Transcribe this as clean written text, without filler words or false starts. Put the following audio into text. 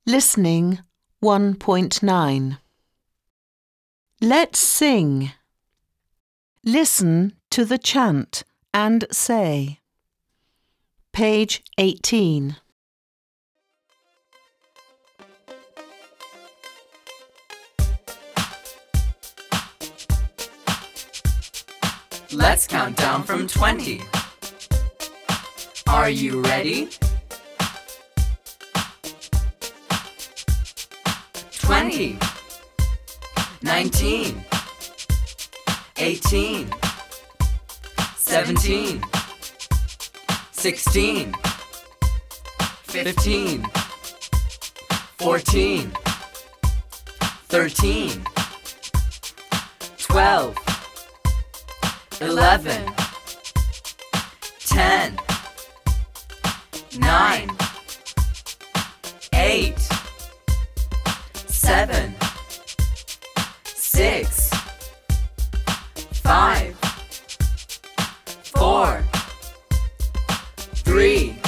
Listening 1.9. Let's sing. Listen to the chant and say. Page 18. Let's count down from 20. Are you ready? 20, 19, 18, 17, 16, 15, 14, 13, 12, 11, 10, 9, 8, 7, 6, 5, 4, 3,